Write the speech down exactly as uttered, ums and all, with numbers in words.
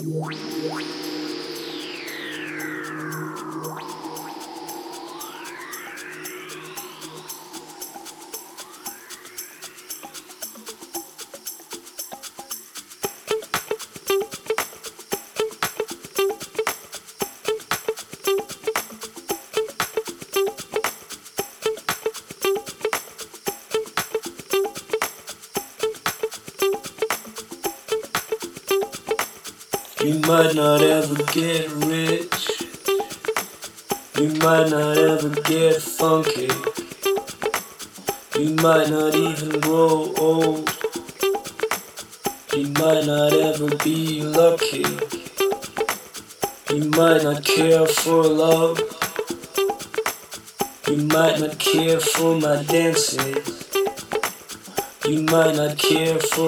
You might not ever get rich. You might not ever get funky. You might not even grow old. You might not ever be lucky. You might not care for love. You might not care for my dances. You might not care for